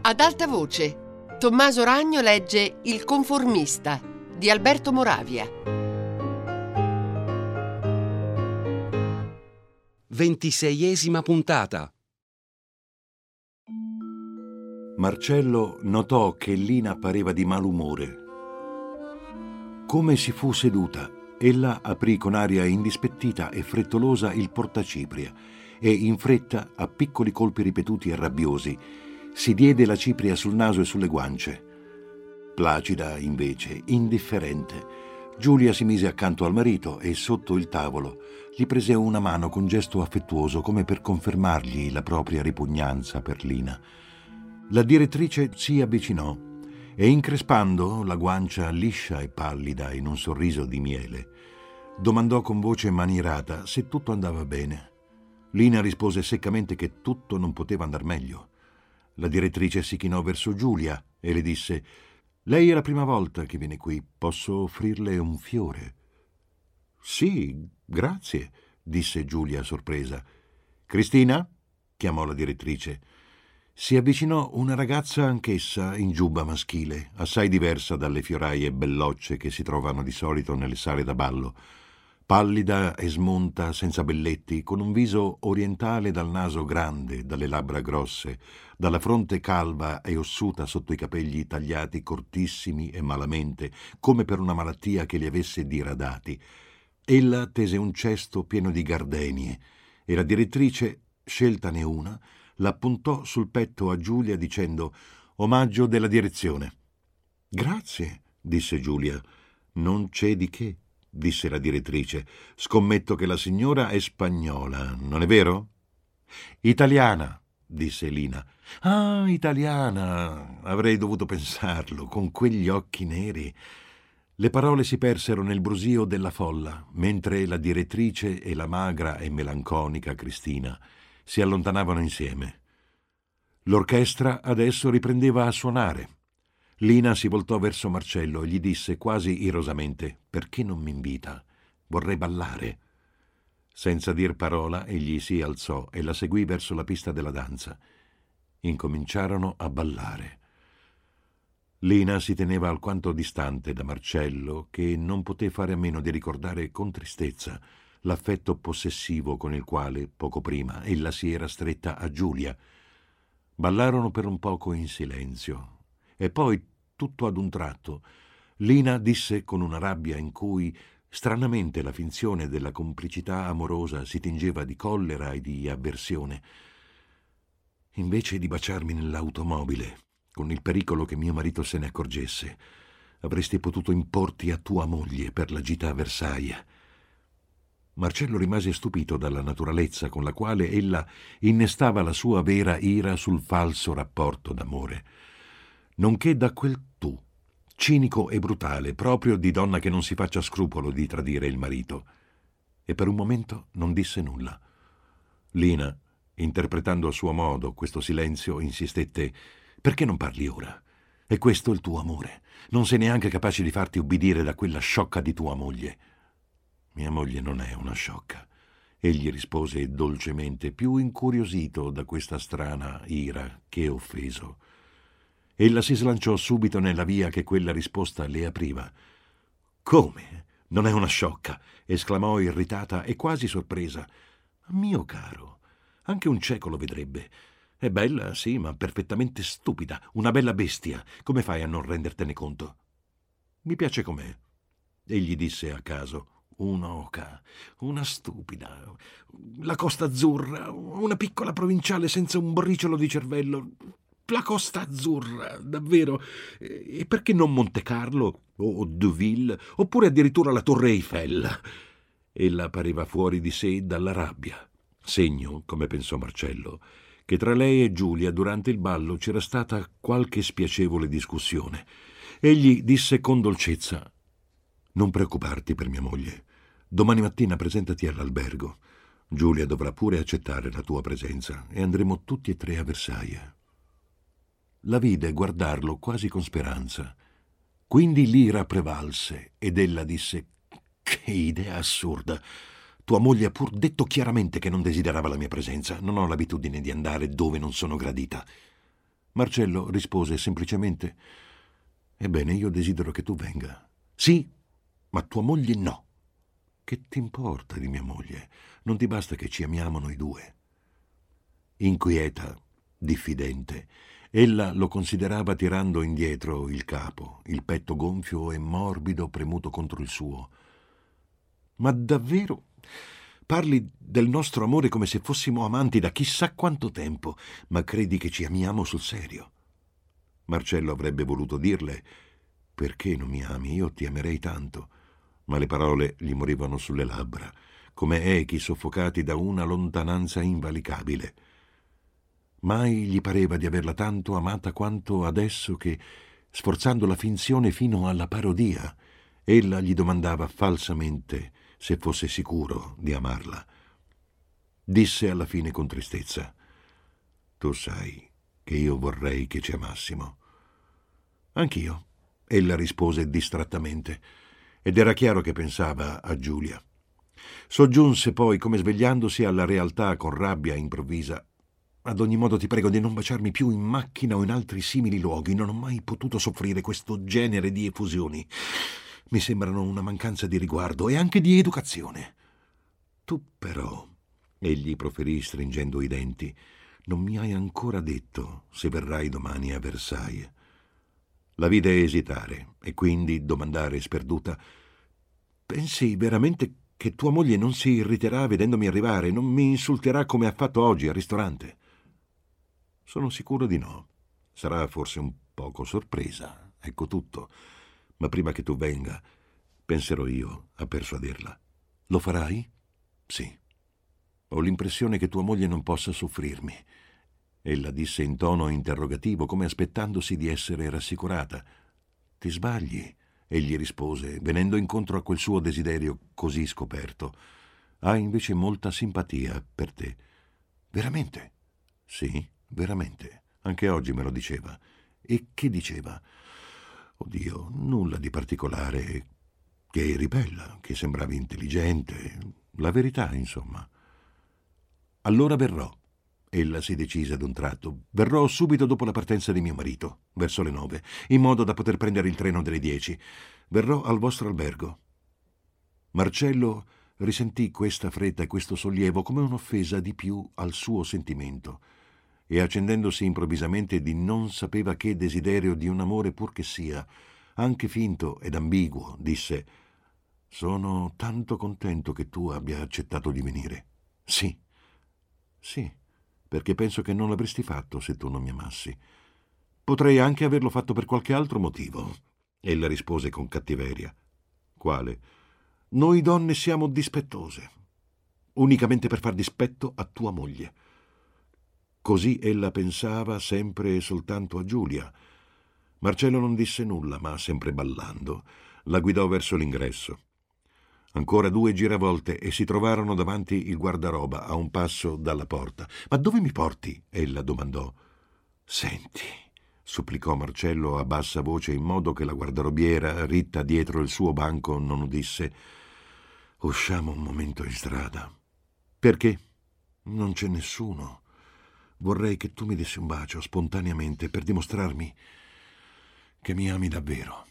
Ad alta voce, Tommaso Ragno legge Il conformista di Alberto Moravia. 26ª puntata. Marcello notò che Lina pareva di malumore. Come si fu seduta, ella aprì con aria indispettita e frettolosa il portacipria e in fretta, a piccoli colpi ripetuti e rabbiosi, si diede la cipria sul naso e sulle guance. Placida, invece, indifferente, Giulia si mise accanto al marito e sotto il tavolo gli prese una mano con gesto affettuoso come per confermargli la propria ripugnanza per Lina. La direttrice si avvicinò e, increspando la guancia liscia e pallida in un sorriso di miele, domandò con voce manierata se tutto andava bene. Lina rispose seccamente che tutto non poteva andar meglio. La direttrice si chinò verso Giulia e le disse: «Lei è la prima volta che viene qui. Posso offrirle un fiore?» «Sì, grazie», disse Giulia sorpresa. «Cristina?» chiamò la direttrice. Si avvicinò una ragazza anch'essa in giubba maschile, assai diversa dalle fioraie bellocce che si trovano di solito nelle sale da ballo. Pallida e smunta, senza belletti, con un viso orientale dal naso grande, dalle labbra grosse, dalla fronte calva e ossuta sotto i capelli tagliati cortissimi e malamente, come per una malattia che li avesse diradati. Ella tese un cesto pieno di gardenie e la direttrice, sceltane una, la puntò sul petto a Giulia dicendo: «Omaggio della direzione». «Grazie», disse Giulia. «Non c'è di che», disse la direttrice. «Scommetto che la signora è spagnola, non è vero?» «Italiana», disse Lina. «Ah, italiana, avrei dovuto pensarlo, con quegli occhi neri». Le parole si persero nel brusio della folla, mentre la direttrice e la magra e melanconica Cristina si allontanavano insieme. L'orchestra adesso riprendeva a suonare. Lina si voltò verso Marcello e gli disse quasi irosamente: «Perché non mi invita? Vorrei ballare». Senza dir parola egli si alzò e la seguì verso la pista della danza. Incominciarono a ballare. Lina si teneva alquanto distante da Marcello, che non poté fare a meno di ricordare con tristezza l'affetto possessivo con il quale, poco prima, ella si era stretta a Giulia. Ballarono per un poco in silenzio e poi, tutto ad un tratto, Lina disse con una rabbia in cui stranamente la finzione della complicità amorosa si tingeva di collera e di avversione: «Invece di baciarmi nell'automobile, con il pericolo che mio marito se ne accorgesse, avresti potuto importi a tua moglie per la gita a Versailles». Marcello rimase stupito dalla naturalezza con la quale ella innestava la sua vera ira sul falso rapporto d'amore, nonché da quel tu, cinico e brutale, proprio di donna che non si faccia scrupolo di tradire il marito. E per un momento non disse nulla. Lina, interpretando a suo modo questo silenzio, insistette: «Perché non parli ora? È questo il tuo amore? Non sei neanche capace di farti ubbidire da quella sciocca di tua moglie». «Mia moglie non è una sciocca», egli rispose dolcemente, più incuriosito da questa strana ira che offeso. Ella si slanciò subito nella via che quella risposta le apriva. «Come? Non è una sciocca?» esclamò irritata e quasi sorpresa. «Mio caro, anche un cieco lo vedrebbe. È bella, sì, ma perfettamente stupida, una bella bestia. Come fai a non rendertene conto?» «Mi piace com'è», egli disse a caso. «Un'oca, una stupida, la Costa Azzurra, una piccola provinciale senza un briciolo di cervello. La Costa Azzurra, davvero? E perché non Monte Carlo o Deauville, oppure addirittura la Torre Eiffel?» Ella pareva fuori di sé dalla rabbia, segno, come pensò Marcello, che tra lei e Giulia durante il ballo c'era stata qualche spiacevole discussione. Egli disse con dolcezza: «Non preoccuparti per mia moglie. Domani mattina presentati all'albergo. Giulia dovrà pure accettare la tua presenza e andremo tutti e tre a Versailles». La vide guardarlo quasi con speranza. Quindi l'ira prevalse ed ella disse: «Che idea assurda! Tua moglie ha pur detto chiaramente che non desiderava la mia presenza. Non ho l'abitudine di andare dove non sono gradita». Marcello rispose semplicemente: «Ebbene, io desidero che tu venga». «Sì, ma tua moglie no». «Che ti importa di mia moglie? Non ti basta che ci amiamo noi due?» Inquieta, diffidente, ella lo considerava tirando indietro il capo, il petto gonfio e morbido premuto contro il suo. «Ma davvero? Parli del nostro amore come se fossimo amanti da chissà quanto tempo, ma credi che ci amiamo sul serio?» Marcello avrebbe voluto dirle: «Perché non mi ami? Io ti amerei tanto». Ma le parole gli morivano sulle labbra, come echi soffocati da una lontananza invalicabile. Mai gli pareva di averla tanto amata quanto adesso che, sforzando la finzione fino alla parodia, ella gli domandava falsamente se fosse sicuro di amarla. Disse alla fine con tristezza: «Tu sai che io vorrei che ci amassimo». «Anch'io», ella rispose distrattamente, ed era chiaro che pensava a Giulia. Soggiunse poi, come svegliandosi alla realtà con rabbia improvvisa: «Ad ogni modo ti prego di non baciarmi più in macchina o in altri simili luoghi. Non ho mai potuto soffrire questo genere di effusioni. Mi sembrano una mancanza di riguardo e anche di educazione». «Tu però», egli proferì stringendo i denti, «non mi hai ancora detto se verrai domani a Versailles». La vide esitare e quindi domandare sperduta: «Pensi veramente che tua moglie non si irriterà vedendomi arrivare? Non mi insulterà come ha fatto oggi al ristorante?» «Sono sicuro di no. Sarà forse un poco sorpresa, ecco tutto. Ma prima che tu venga, penserò io a persuaderla». «Lo farai?» «Sì. Ho l'impressione che tua moglie non possa soffrirmi». Ella disse in tono interrogativo, come aspettandosi di essere rassicurata. «Ti sbagli», egli rispose, venendo incontro a quel suo desiderio così scoperto. «Ha invece molta simpatia per te». «Veramente?» «Sì, veramente. Anche oggi me lo diceva». «E che diceva?» «Oddio, nulla di particolare. Che eri bella, che sembravi intelligente. La verità, insomma». «Allora verrò». Ella si decise ad un tratto. «Verrò subito dopo la partenza di mio marito, verso le 9, in modo da poter prendere il treno delle 10. Verrò al vostro albergo». Marcello risentì questa fretta e questo sollievo come un'offesa di più al suo sentimento, e accendendosi improvvisamente di non sapeva che desiderio di un amore pur che sia, anche finto ed ambiguo, disse: «Sono tanto contento che tu abbia accettato di venire». «Sì, sì, perché penso che non l'avresti fatto se tu non mi amassi. Potrei anche averlo fatto per qualche altro motivo». Ella rispose con cattiveria: «Quale?» «Noi donne siamo dispettose, unicamente per far dispetto a tua moglie». Così ella pensava sempre e soltanto a Giulia. Marcello non disse nulla, ma sempre ballando la guidò verso l'ingresso. Ancora 2 giravolte e si trovarono davanti il guardaroba a un passo dalla porta. «Ma dove mi porti?» ella domandò. «Senti», supplicò Marcello a bassa voce in modo che la guardarobiera, ritta dietro il suo banco, non udisse. «Usciamo un momento in strada». «Perché?» «Non c'è nessuno. Vorrei che tu mi dessi un bacio spontaneamente per dimostrarmi che mi ami davvero».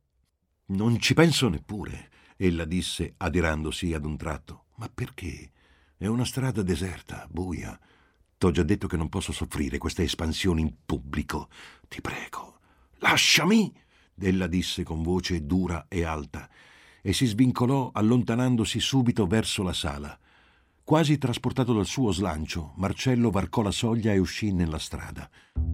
«Non ci penso neppure», ella disse adirandosi ad un tratto. «Ma perché? È una strada deserta, buia. T'ho già detto che non posso soffrire queste espansioni in pubblico. Ti prego, lasciami!» ella disse con voce dura e alta, e si svincolò allontanandosi subito verso la sala. Quasi trasportato dal suo slancio, Marcello varcò la soglia e uscì nella strada.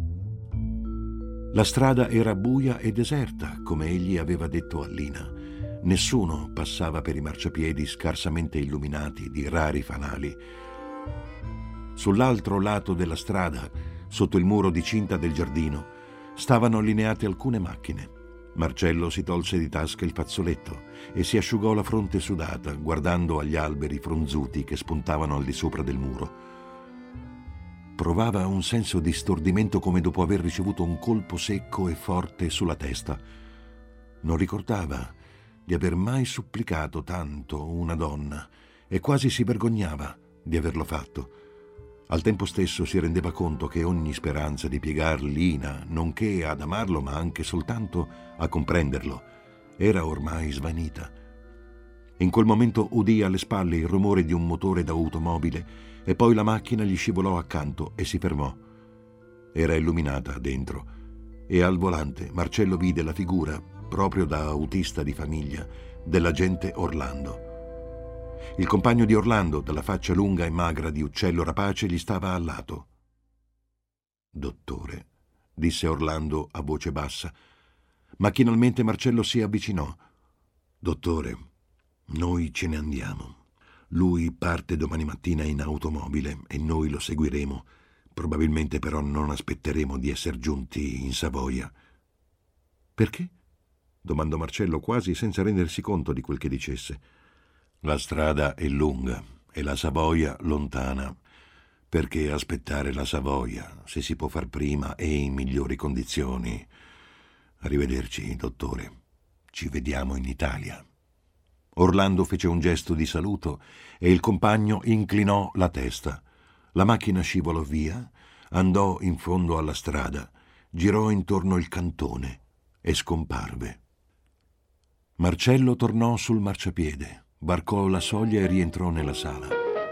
La strada era buia e deserta, come egli aveva detto a Lina. Nessuno passava per i marciapiedi scarsamente illuminati di rari fanali. Sull'altro lato della strada, sotto il muro di cinta del giardino, stavano allineate alcune macchine. Marcello si tolse di tasca il fazzoletto e si asciugò la fronte sudata, guardando agli alberi fronzuti che spuntavano al di sopra del muro. Provava un senso di stordimento come dopo aver ricevuto un colpo secco e forte sulla testa. Non ricordava di aver mai supplicato tanto una donna e quasi si vergognava di averlo fatto. Al tempo stesso si rendeva conto che ogni speranza di piegar Lina, nonché ad amarlo ma anche soltanto a comprenderlo, era ormai svanita. In quel momento udì alle spalle il rumore di un motore d'automobile e poi la macchina gli scivolò accanto e si fermò. Era illuminata dentro e al volante Marcello vide la figura, proprio da autista di famiglia, dell'agente Orlando. Il compagno di Orlando, dalla faccia lunga e magra di uccello rapace, gli stava al lato. «Dottore», disse Orlando a voce bassa. Macchinalmente Marcello si avvicinò. «Dottore, noi ce ne andiamo. Lui parte domani mattina in automobile e noi lo seguiremo. Probabilmente però non aspetteremo di essere giunti in Savoia». «Perché?» domandò Marcello, quasi senza rendersi conto di quel che dicesse. «La strada è lunga e la Savoia lontana. Perché aspettare la Savoia, se si può far prima e in migliori condizioni? Arrivederci, dottore. Ci vediamo in Italia». Orlando fece un gesto di saluto e il compagno inclinò la testa. La macchina scivolò via, andò in fondo alla strada, girò intorno il cantone e scomparve. Marcello tornò sul marciapiede, varcò la soglia e rientrò nella sala.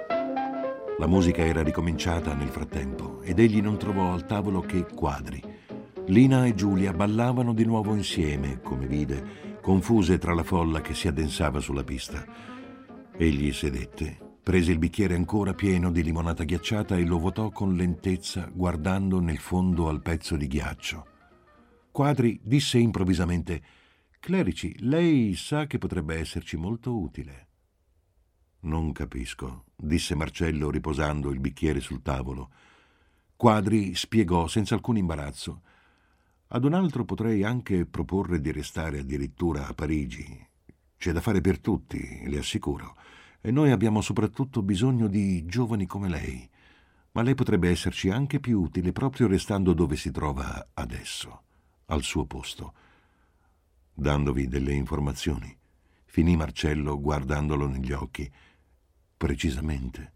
La musica era ricominciata nel frattempo ed egli non trovò al tavolo che Quadri. Lina e Giulia ballavano di nuovo insieme, come vide, confuse tra la folla che si addensava sulla pista. Egli sedette, prese il bicchiere ancora pieno di limonata ghiacciata e lo vuotò con lentezza, guardando nel fondo al pezzo di ghiaccio. Quadri disse improvvisamente: «Clerici, lei sa che potrebbe esserci molto utile». «Non capisco», disse Marcello riposando il bicchiere sul tavolo. Quadri spiegò senza alcun imbarazzo: «Ad un altro potrei anche proporre di restare addirittura a Parigi. C'è da fare per tutti, le assicuro, e noi abbiamo soprattutto bisogno di giovani come lei. Ma lei potrebbe esserci anche più utile proprio restando dove si trova adesso, al suo posto». «Dandovi delle informazioni?» finì Marcello guardandolo negli occhi. «Precisamente».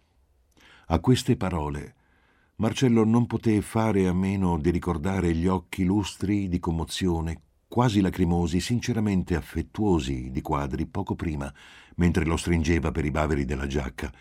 A queste parole Marcello non poté fare a meno di ricordare gli occhi lustri di commozione, quasi lacrimosi, sinceramente affettuosi di Quadri poco prima, mentre lo stringeva per i baveri della giacca.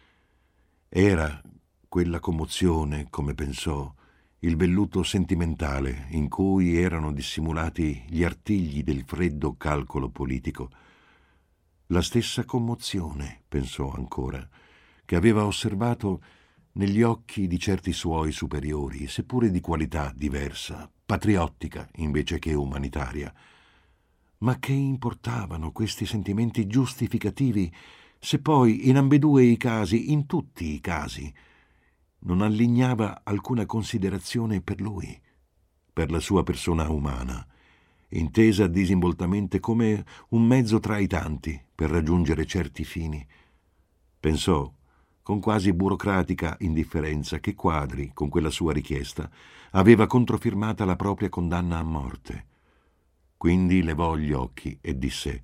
Era quella commozione, come pensò, il velluto sentimentale in cui erano dissimulati gli artigli del freddo calcolo politico. La stessa commozione, pensò ancora, che aveva osservato negli occhi di certi suoi superiori, seppure di qualità diversa, patriottica invece che umanitaria. Ma che importavano questi sentimenti giustificativi se poi in ambedue i casi, in tutti i casi, non allignava alcuna considerazione per lui, per la sua persona umana, intesa disinvoltamente come un mezzo tra i tanti per raggiungere certi fini? Pensò con quasi burocratica indifferenza che Quadri, con quella sua richiesta, aveva controfirmata la propria condanna a morte. Quindi levò gli occhi e disse: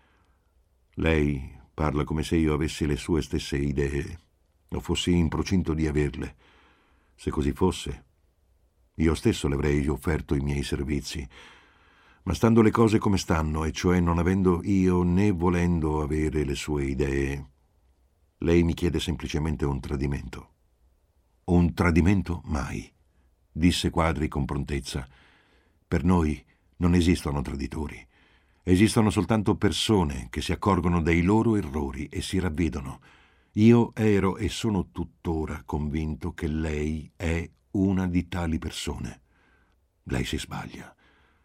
«Lei parla come se io avessi le sue stesse idee, o fossi in procinto di averle. Se così fosse, io stesso le avrei offerto i miei servizi. Ma stando le cose come stanno, e cioè non avendo io né volendo avere le sue idee, lei mi chiede semplicemente un tradimento». «Un tradimento mai», disse Quadri con prontezza. «Per noi non esistono traditori. Esistono soltanto persone che si accorgono dei loro errori e si ravvedono. Io ero e sono tuttora convinto che lei è una di tali persone. Lei si sbaglia».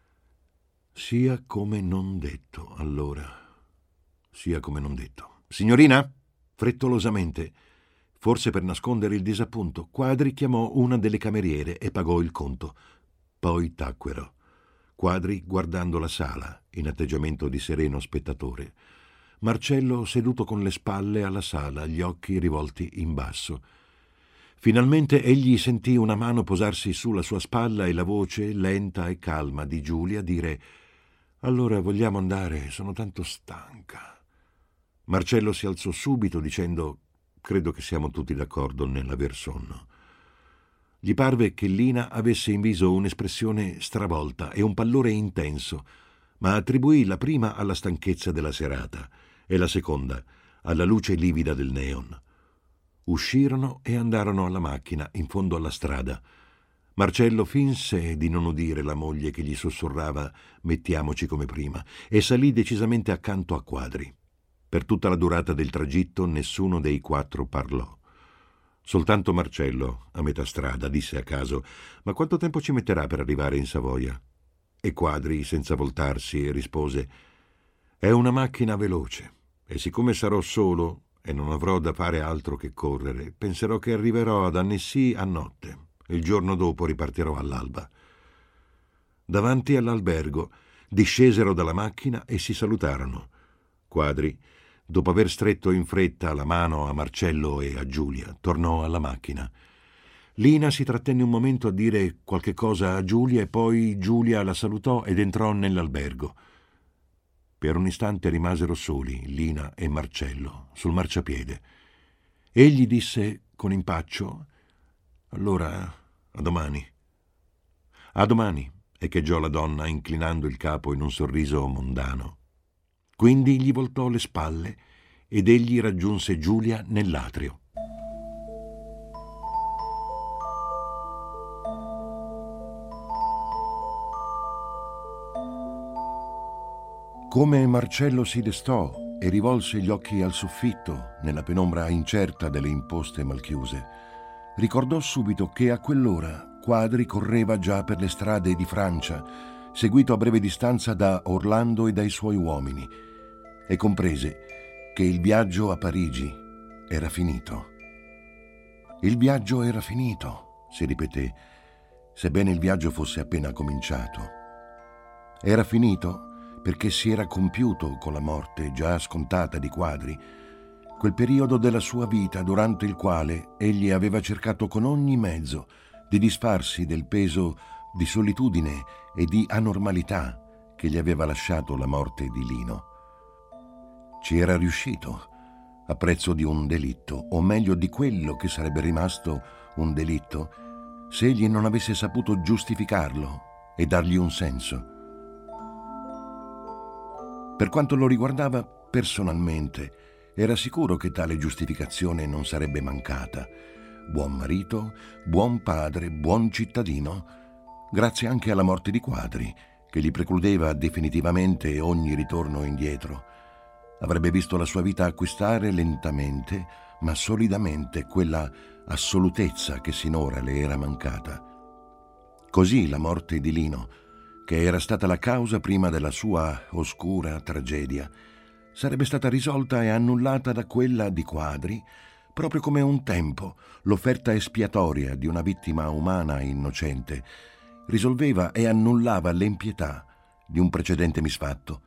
«Sia come non detto, allora. Sia come non detto. Signorina?» Frettolosamente, forse per nascondere il disappunto, Quadri chiamò una delle cameriere e pagò il conto. Poi tacquero. Quadri guardando la sala, in atteggiamento di sereno spettatore. Marcello seduto con le spalle alla sala, gli occhi rivolti in basso. Finalmente egli sentì una mano posarsi sulla sua spalla e la voce lenta e calma di Giulia dire: «Allora vogliamo andare, sono tanto stanca». Marcello si alzò subito dicendo: credo che siamo tutti d'accordo nell'aver sonno. Gli parve che Lina avesse in viso un'espressione stravolta e un pallore intenso, ma attribuì la prima alla stanchezza della serata e la seconda alla luce livida del neon. Uscirono e andarono alla macchina in fondo alla strada. Marcello finse di non udire la moglie che gli sussurrava «mettiamoci come prima» e salì decisamente accanto a Quadri. Per tutta la durata del tragitto nessuno dei quattro parlò. Soltanto Marcello, a metà strada, disse a caso «Ma quanto tempo ci metterà per arrivare in Savoia?» E Quadri, senza voltarsi, rispose «È una macchina veloce e siccome sarò solo e non avrò da fare altro che correre, penserò che arriverò ad Annecy a notte. Il giorno dopo ripartirò all'alba». Davanti all'albergo discesero dalla macchina e si salutarono. Quadri, dopo aver stretto in fretta la mano a Marcello e a Giulia, tornò alla macchina. Lina si trattenne un momento a dire qualche cosa a Giulia e poi Giulia la salutò ed entrò nell'albergo. Per un istante rimasero soli, Lina e Marcello, sul marciapiede. Egli disse con impaccio «Allora, a domani». «A domani», echeggiò la donna inclinando il capo in un sorriso mondano. Quindi gli voltò le spalle ed egli raggiunse Giulia nell'atrio. Come Marcello si destò e rivolse gli occhi al soffitto nella penombra incerta delle imposte malchiuse, ricordò subito che a quell'ora Quadri correva già per le strade di Francia, seguito a breve distanza da Orlando e dai suoi uomini, e comprese che il viaggio a Parigi era finito. Il viaggio era finito, si ripeté, sebbene il viaggio fosse appena cominciato. Era finito perché si era compiuto con la morte già scontata di Quadri, quel periodo della sua vita durante il quale egli aveva cercato con ogni mezzo di disfarsi del peso di solitudine e di anormalità che gli aveva lasciato la morte di Lino. Ci era riuscito a prezzo di un delitto, o meglio di quello che sarebbe rimasto un delitto, se egli non avesse saputo giustificarlo e dargli un senso. Per quanto lo riguardava personalmente, era sicuro che tale giustificazione non sarebbe mancata. Buon marito, buon padre, buon cittadino, grazie anche alla morte di Quadri, che gli precludeva definitivamente ogni ritorno indietro. Avrebbe visto la sua vita acquistare lentamente, ma solidamente, quella assolutezza che sinora le era mancata. Così la morte di Lino, che era stata la causa prima della sua oscura tragedia, sarebbe stata risolta e annullata da quella di Quadri, proprio come un tempo l'offerta espiatoria di una vittima umana innocente risolveva e annullava l'empietà di un precedente misfatto.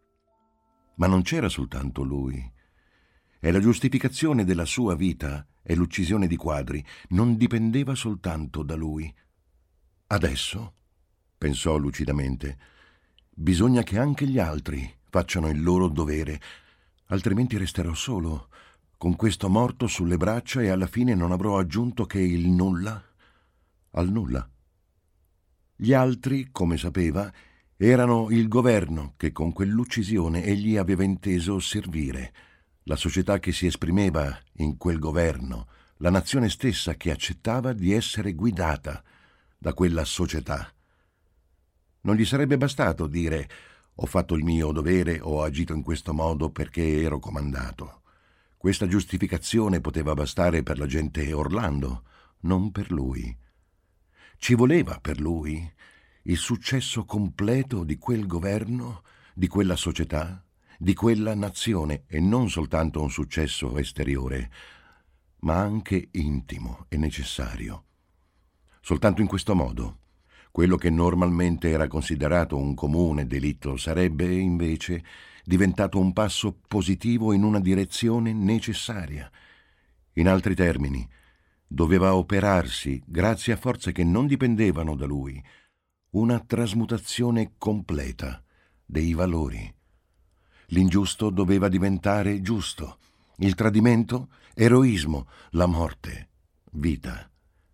Ma non c'era soltanto lui, e la giustificazione della sua vita e l'uccisione di Quadri non dipendeva soltanto da lui. Adesso, pensò lucidamente, bisogna che anche gli altri facciano il loro dovere, altrimenti resterò solo, con questo morto sulle braccia, e alla fine non avrò aggiunto che il nulla al nulla. Gli altri, come sapeva, erano il governo che con quell'uccisione egli aveva inteso servire, la società che si esprimeva in quel governo, la nazione stessa che accettava di essere guidata da quella società. Non gli sarebbe bastato dire «ho fatto il mio dovere, ho agito in questo modo perché ero comandato». Questa giustificazione poteva bastare per l'agente Orlando, non per lui. Ci voleva per lui il successo completo di quel governo, di quella società, di quella nazione, e non soltanto un successo esteriore, ma anche intimo e necessario. Soltanto in questo modo, quello che normalmente era considerato un comune delitto sarebbe, invece, diventato un passo positivo in una direzione necessaria. In altri termini, doveva operarsi, grazie a forze che non dipendevano da lui, una trasmutazione completa dei valori. L'ingiusto doveva diventare giusto, Il tradimento, eroismo, la morte, vita.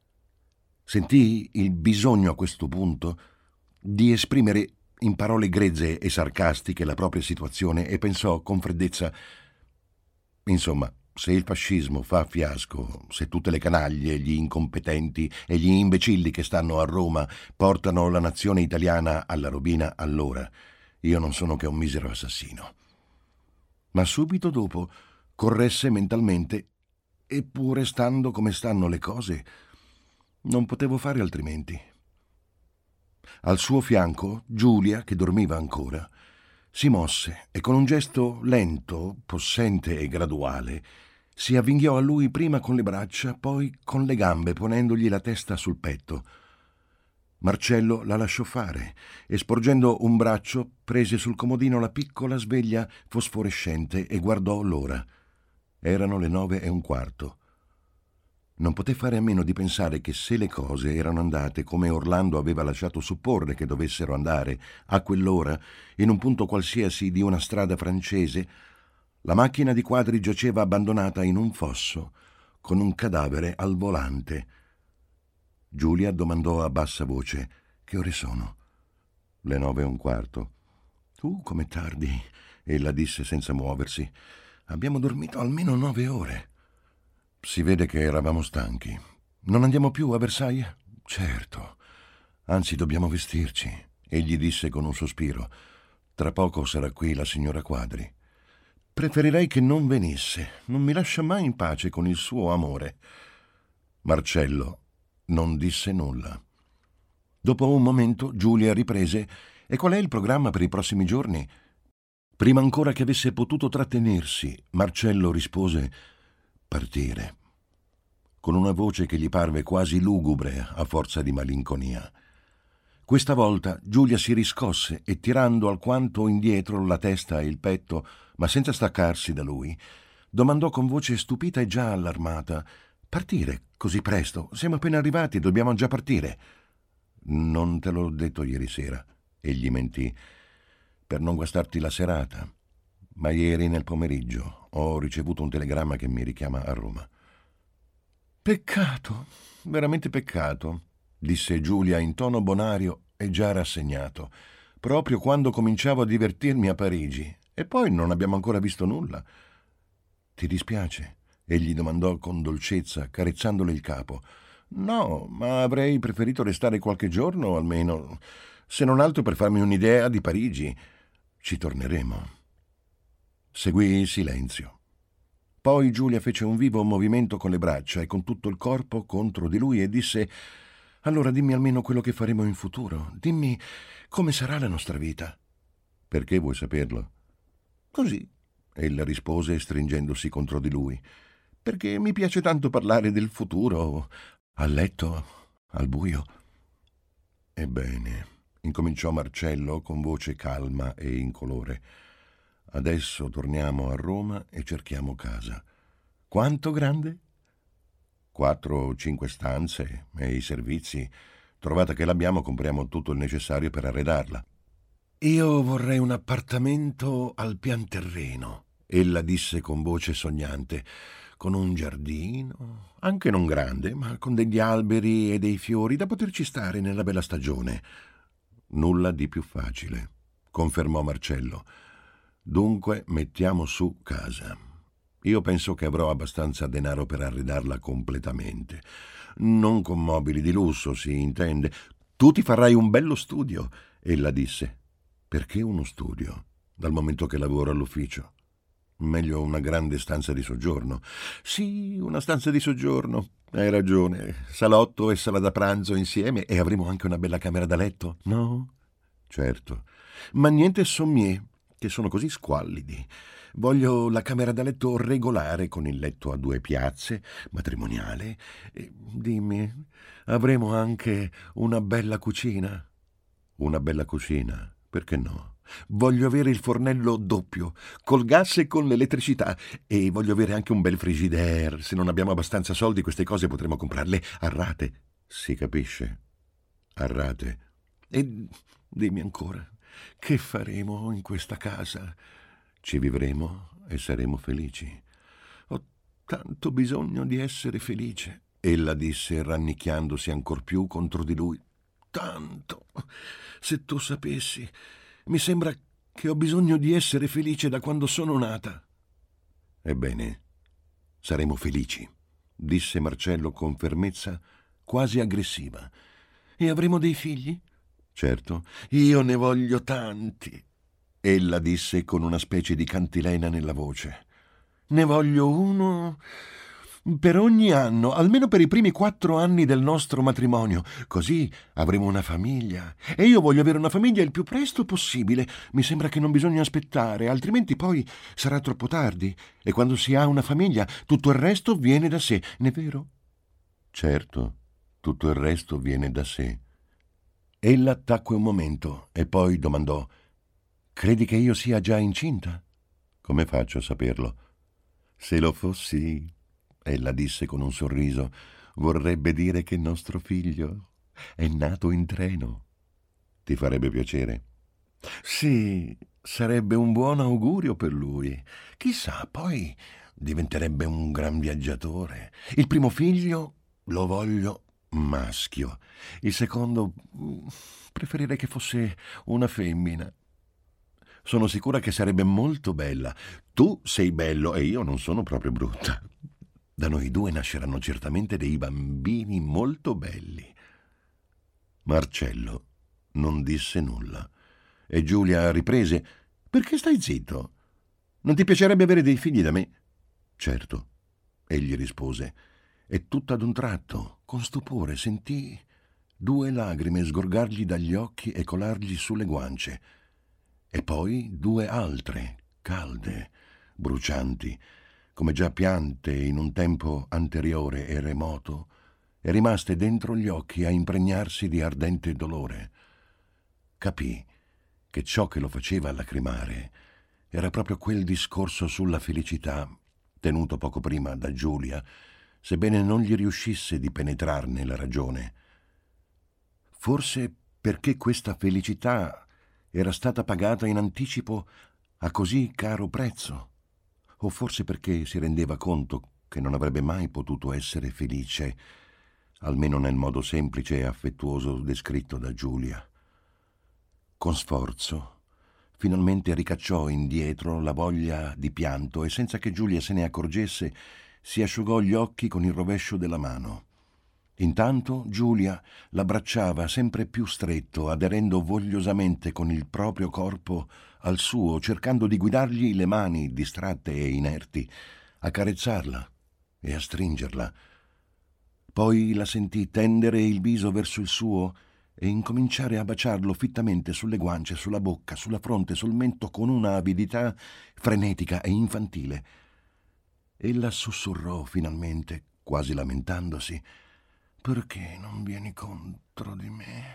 Sentii il bisogno a questo punto di esprimere in parole grezze e sarcastiche la propria situazione e pensò con freddezza: insomma, se il fascismo fa fiasco, se tutte le canaglie, gli incompetenti e gli imbecilli che stanno a Roma portano la nazione italiana alla rovina, allora io non sono che un misero assassino. Ma subito dopo corresse mentalmente: eppure, stando come stanno le cose, non potevo fare altrimenti. Al suo fianco, Giulia, che dormiva ancora, si mosse e con un gesto lento, possente e graduale si avvinghiò a lui prima con le braccia, poi con le gambe, ponendogli la testa sul petto. Marcello la lasciò fare e, sporgendo un braccio, prese sul comodino la piccola sveglia fosforescente e guardò l'ora. Erano le 9:15. Non poté fare a meno di pensare che se le cose erano andate come Orlando aveva lasciato supporre che dovessero andare, a quell'ora, in un punto qualsiasi di una strada francese, la macchina di quadri giaceva abbandonata in un fosso, con un cadavere al volante. Giulia domandò a bassa voce: «Che ore sono?» «Le 9:15. Come tardi», ella disse senza muoversi. «Abbiamo dormito almeno 9 ore». «Si vede che eravamo stanchi. Non andiamo più a Versailles?» «Certo. Anzi, dobbiamo vestirci», egli disse con un sospiro. «Tra poco sarà qui la signora Quadri. Preferirei che non venisse. Non mi lascia mai in pace con il suo amore». Marcello non disse nulla. Dopo un momento Giulia riprese: «E qual è il programma per i prossimi giorni?» Prima ancora che avesse potuto trattenersi, Marcello rispose: «Partire», con una voce che gli parve quasi lugubre a forza di malinconia. Questa volta Giulia si riscosse e, tirando alquanto indietro la testa e il petto, ma senza staccarsi da lui, domandò con voce stupita e già allarmata: «Partire così presto? Siamo appena arrivati e dobbiamo già partire». «Non te l'ho detto ieri sera», egli mentì, «per non guastarti la serata. Ma ieri nel pomeriggio ho ricevuto un telegramma che mi richiama a Roma». «Peccato, veramente peccato», disse Giulia in tono bonario e già rassegnato, «proprio quando cominciavo a divertirmi a Parigi. E poi non abbiamo ancora visto nulla». «Ti dispiace?» egli domandò con dolcezza, carezzandole il capo. «No, ma avrei preferito restare qualche giorno almeno, se non altro per farmi un'idea di Parigi. Ci torneremo». Seguì il silenzio. Poi Giulia fece un vivo movimento con le braccia e con tutto il corpo contro di lui e disse: «Allora dimmi almeno quello che faremo in futuro. Dimmi come sarà la nostra vita». «Perché vuoi saperlo?» «Così», ella rispose stringendosi contro di lui. «Perché mi piace tanto parlare del futuro, a letto, al buio». «Ebbene», incominciò Marcello con voce calma e incolore, «adesso torniamo a Roma e cerchiamo casa». «Quanto grande?» 4 o 5 stanze e i servizi. Trovata che l'abbiamo, compriamo tutto il necessario per arredarla». «Io vorrei un appartamento al pian terreno», ella disse con voce sognante, «con un giardino, anche non grande, ma con degli alberi e dei fiori da poterci stare nella bella stagione». «Nulla di più facile», confermò Marcello. «Dunque mettiamo su casa. Io penso che avrò abbastanza denaro per arredarla completamente. Non con mobili di lusso, si intende. Tu ti farai un bello studio», ella disse. «Perché uno studio, dal momento che lavoro all'ufficio? Meglio una grande stanza di soggiorno». «Sì, una stanza di soggiorno. Hai ragione. Salotto e sala da pranzo insieme e avremo anche una bella camera da letto, no?» «Certo. Ma niente sommier, che sono così squallidi. Voglio la camera da letto regolare, con il letto a 2 piazze, matrimoniale. E, dimmi, avremo anche una bella cucina?» «Una bella cucina? Perché no? Voglio avere il fornello doppio, col gas e con l'elettricità, e voglio avere anche un bel frigidaire. Se non abbiamo abbastanza soldi, queste cose potremo comprarle a rate». «Si capisce? A rate». «E dimmi ancora, che faremo in questa casa?» «Ci vivremo e saremo felici». tanto bisogno di essere felice. Ella disse, rannicchiandosi ancor più contro di lui. Tanto. Se tu sapessi, mi sembra che ho bisogno di essere felice da quando sono nata. Ebbene, saremo felici, disse Marcello con fermezza quasi aggressiva. E avremo dei figli? Certo, io ne voglio tanti. Ella disse con una specie di cantilena nella voce. Ne voglio uno per ogni anno, almeno per i primi 4 anni del nostro matrimonio. Così avremo una famiglia. E io voglio avere una famiglia il più presto possibile. Mi sembra che non bisogna aspettare, altrimenti poi sarà troppo tardi. E quando si ha una famiglia, tutto il resto viene da sé, non è vero? Certo, tutto il resto viene da sé. Ella tacque un momento e poi domandò: credi che io sia già incinta? Come faccio a saperlo? Se lo fossi, ella disse con un sorriso, vorrebbe dire che nostro figlio è nato in treno. Ti farebbe piacere? Sì, sarebbe un buon augurio per lui. Chissà, poi diventerebbe un gran viaggiatore. Il primo figlio lo voglio maschio. Il secondo preferirei che fosse una femmina. Sono sicura che sarebbe molto bella. Tu sei bello e io non sono proprio brutta. Da noi due nasceranno certamente dei bambini molto belli. Marcello non disse nulla e Giulia riprese: perché stai zitto? Non ti piacerebbe avere dei figli da me? Certo, egli rispose, e tutto ad un tratto, con stupore, sentì 2 lagrime sgorgargli dagli occhi e colargli sulle guance. E poi 2 altre, calde, brucianti, come già piante in un tempo anteriore e remoto, e rimaste dentro gli occhi a impregnarsi di ardente dolore. Capì che ciò che lo faceva lacrimare era proprio quel discorso sulla felicità tenuto poco prima da Giulia, sebbene non gli riuscisse di penetrarne la ragione. Forse perché questa felicità era stata pagata in anticipo a così caro prezzo, o forse perché si rendeva conto che non avrebbe mai potuto essere felice, almeno nel modo semplice e affettuoso descritto da Giulia. Con sforzo, finalmente ricacciò indietro la voglia di pianto e senza che Giulia se ne accorgesse si asciugò gli occhi con il rovescio della mano. Intanto Giulia l'abbracciava sempre più stretto, aderendo vogliosamente con il proprio corpo al suo, cercando di guidargli le mani distratte e inerti, a carezzarla e a stringerla. Poi la sentì tendere il viso verso il suo e incominciare a baciarlo fittamente sulle guance, sulla bocca, sulla fronte, sul mento con una avidità frenetica e infantile. Ella sussurrò finalmente, quasi lamentandosi: perché non vieni contro di me?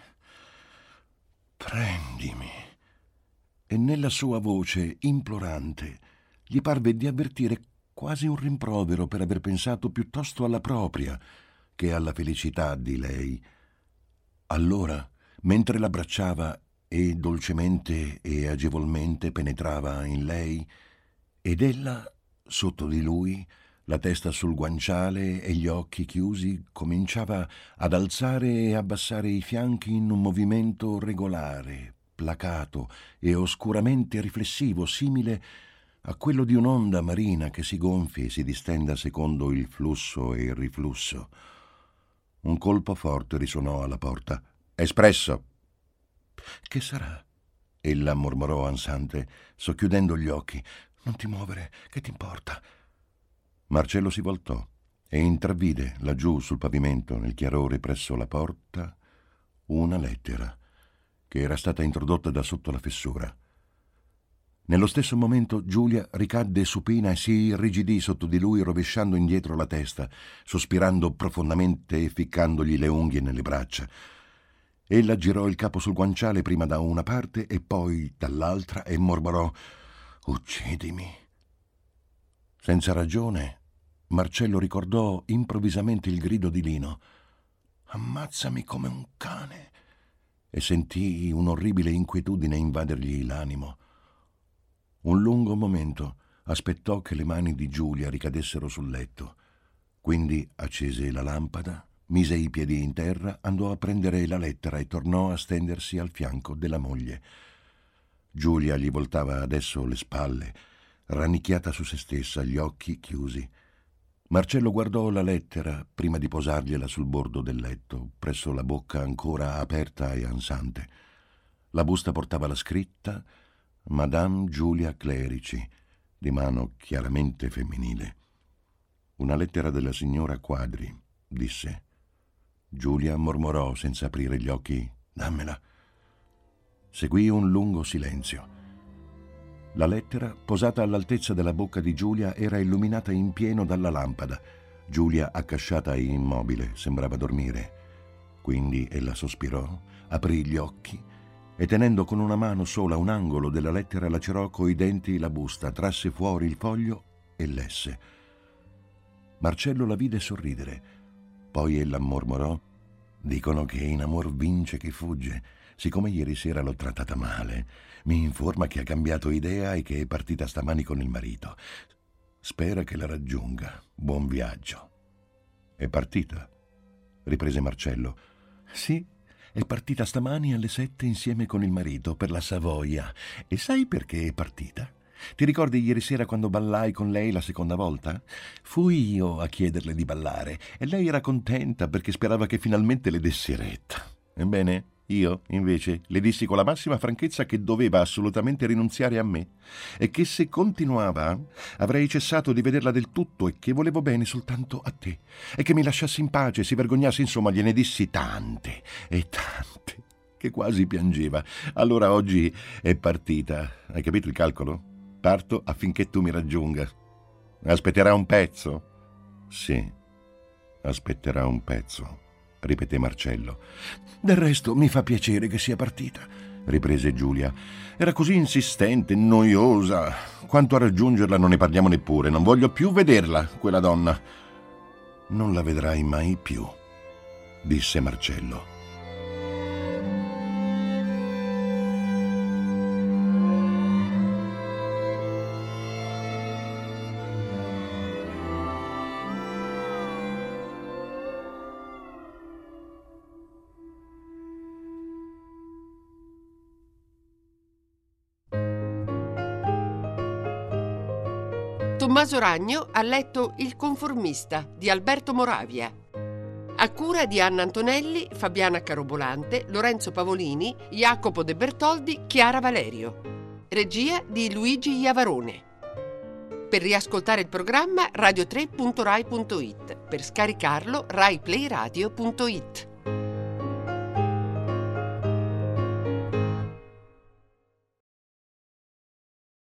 Prendimi. E nella sua voce implorante gli parve di avvertire quasi un rimprovero per aver pensato piuttosto alla propria che alla felicità di lei. Allora, mentre l'abbracciava e dolcemente e agevolmente penetrava in lei, ed ella, sotto di lui, la testa sul guanciale e gli occhi chiusi, cominciava ad alzare e abbassare i fianchi in un movimento regolare, placato e oscuramente riflessivo, simile a quello di un'onda marina che si gonfia e si distenda secondo il flusso e il riflusso. Un colpo forte risuonò alla porta. «Espresso!» «Che sarà?» ella mormorò ansante, socchiudendo gli occhi. «Non ti muovere, che ti importa?» Marcello si voltò e intravvide laggiù sul pavimento, nel chiarore presso la porta, una lettera che era stata introdotta da sotto la fessura. Nello stesso momento Giulia ricadde supina e si irrigidì sotto di lui, rovesciando indietro la testa, sospirando profondamente e ficcandogli le unghie nelle braccia. Ella girò il capo sul guanciale prima da una parte e poi dall'altra e mormorò: «Uccidimi!» Senza ragione, Marcello ricordò improvvisamente il grido di Lino: «Ammazzami come un cane!» e sentì un'orribile inquietudine invadergli l'animo. Un lungo momento Aspettò che le mani di Giulia ricadessero sul letto. Quindi accese la lampada, mise i piedi in terra, andò a prendere la lettera e tornò a stendersi al fianco della moglie. Giulia gli voltava adesso le spalle, rannicchiata su se stessa, gli occhi chiusi. Marcello guardò la lettera prima di posargliela sul bordo del letto, presso la bocca ancora aperta e ansante. La busta portava la scritta Madame Giulia Clerici, di mano chiaramente femminile. «Una lettera della signora Quadri», disse. Giulia mormorò senza aprire gli occhi: «Dammela». Seguì un lungo silenzio. La lettera, posata all'altezza della bocca di Giulia, era illuminata in pieno dalla lampada. Giulia, accasciata e immobile, sembrava dormire. Quindi ella sospirò, aprì gli occhi e, tenendo con una mano sola un angolo della lettera, lacerò coi denti la busta, trasse fuori il foglio e lesse. Marcello la vide sorridere. Poi ella mormorò: «Dicono che in amor vince chi fugge. Siccome ieri sera l'ho trattata male, mi informa che ha cambiato idea e che è partita stamani con il marito. Spera che la raggiunga. Buon viaggio». «È partita?» riprese Marcello. «Sì, è partita stamani alle 7 insieme con il marito per la Savoia. E sai perché è partita? Ti ricordi ieri sera quando ballai con lei la seconda volta? Fui io a chiederle di ballare e lei era contenta perché sperava che finalmente le dessi retta. Ebbene, io, invece, le dissi con la massima franchezza che doveva assolutamente rinunziare a me e che se continuava avrei cessato di vederla del tutto e che volevo bene soltanto a te e che mi lasciassi in pace, si vergognasse, insomma, gliene dissi tante e tante che quasi piangeva. Allora oggi è partita. Hai capito il calcolo? Parto affinché tu mi raggiunga. Aspetterà un pezzo?» «Sì, aspetterà un pezzo», ripeté Marcello. «Del resto mi fa piacere che sia partita», riprese Giulia. «Era così insistente, noiosa. Quanto a raggiungerla non ne parliamo neppure. Non voglio più vederla, quella donna». «Non la vedrai mai più», disse Marcello. Tommaso Ragno ha letto Il conformista di Alberto Moravia, a cura di Anna Antonelli, Fabiana Carobolante, Lorenzo Pavolini, Jacopo De Bertoldi, Chiara Valerio. Regia di Luigi Iavarone. Per riascoltare il programma radio3.rai.it, per scaricarlo raiplayradio.it.